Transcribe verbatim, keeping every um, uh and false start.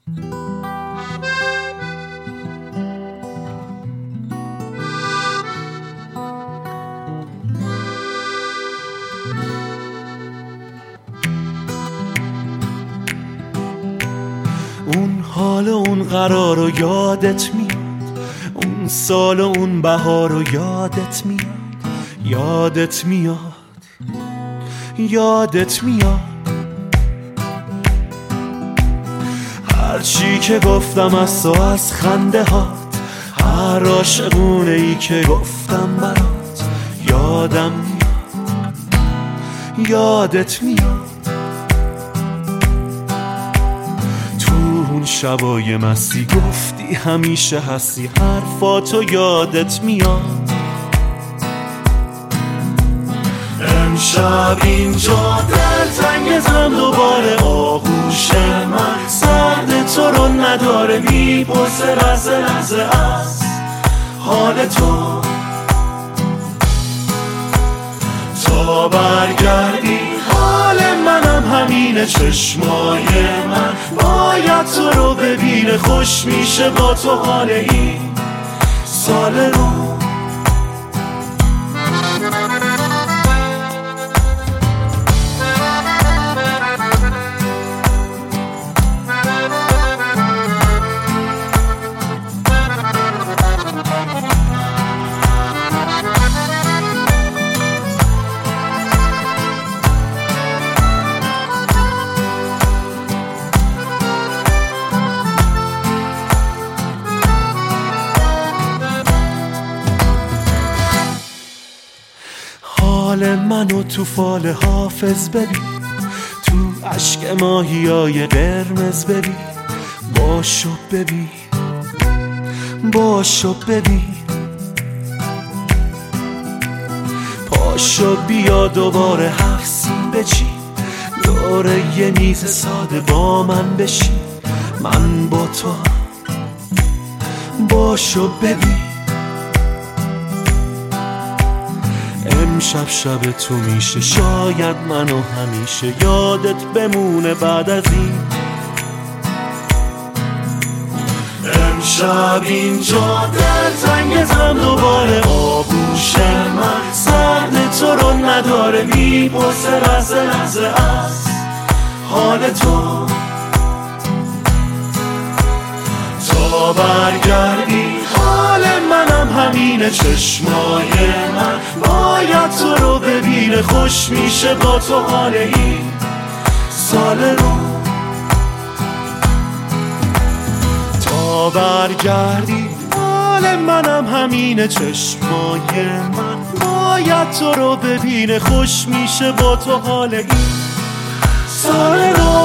اون حال و اون قرار رو یادت میاد، اون سال و اون بهار رو یادت میاد، یادت میاد، یادت میاد. هرچی که گفتم از تو، از خنده هات، هر عاشقونه ای که گفتم برات، یادم میاد، یادت میاد. اون شبای مستی گفتی همیشه هستی، حرفاتو یادت میاد. امشب اینجا دلتنگتم دوباره، آغوش من سرد تو رو نداره، میپرسه لحظه لحظه از حال تو. تا برگردی حال منم همینه، چشمای من باید تو رو ببینه، خوش میشه با تو حال این سال رو. حال منو تو فال حافظ ببین، تو عشق ماهیای قرمز ببین، باشو ببین، باشو ببین. پاشو بیا دوباره هفت سین بچین، دوره یه میز ساده با من بشین، من با تو. باشو ببین، امشب شب تو میشه، شاید منو همیشه یادت بمونه بعد از این. امشب اینجا دلتنگتم دوباره، آغوش من سرد تو رو نداره، میپرسه لحظه لحظه از حال تو. تا برگردی حال منم همینه، چشمای من باید تو رو ببینه، خوش میشه با تو حال این سال رو. تا برگردی حال منم همینه، چشمای من باید تو رو ببینه، خوش میشه با تو حال این سال رو.